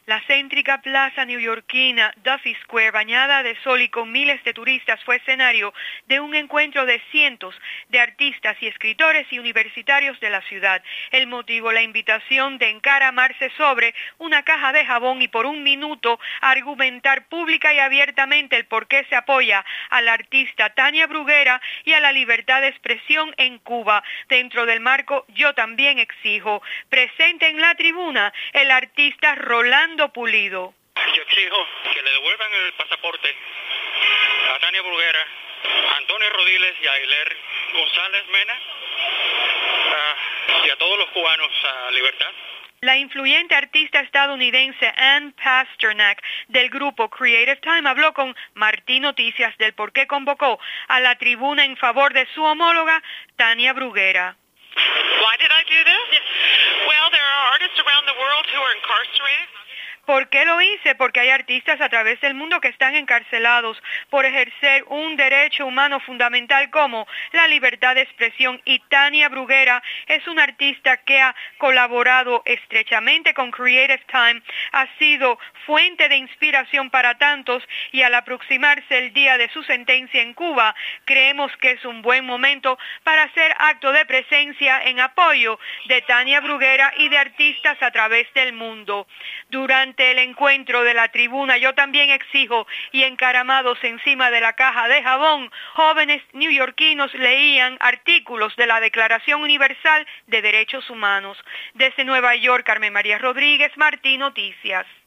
La céntrica plaza neoyorquina Duffy Square, bañada de sol y con miles de turistas, fue escenario de un encuentro de cientos de artistas y escritores y universitarios de la ciudad. El motivo, la invitación de encaramarse sobre una caja de jabón y por un minuto argumentar pública y abiertamente el por qué se apoya a la artista Tania Bruguera y a la libertad de expresión en Cuba. Dentro del marco Yo también exijo. Presente en la tribuna el artista Rolando Pulido. Yo exijo que le devuelvan el pasaporte a Tania Bruguera, a Antonio Rodiles y a Ailer González Mena y a todos los cubanos a libertad. La influyente artista estadounidense Ann Pasternak del grupo Creative Time habló con Martín Noticias del por qué convocó a la tribuna en favor de su homóloga Tania Bruguera. Why did I do this? Well, there are artists around the world who are incarcerated. ¿Por qué lo hice? Porque hay artistas a través del mundo que están encarcelados por ejercer un derecho humano fundamental como la libertad de expresión, y Tania Bruguera es una artista que ha colaborado estrechamente con Creative Time, ha sido fuente de inspiración para tantos, y al aproximarse el día de su sentencia en Cuba, creemos que es un buen momento para hacer acto de presencia en apoyo de Tania Bruguera y de artistas a través del mundo. Durante el encuentro de la tribuna Yo también exijo y encaramados encima de la caja de jabón, jóvenes neoyorquinos leían artículos de la Declaración Universal de Derechos Humanos. Desde Nueva York, Carmen María Rodríguez, Martín Noticias.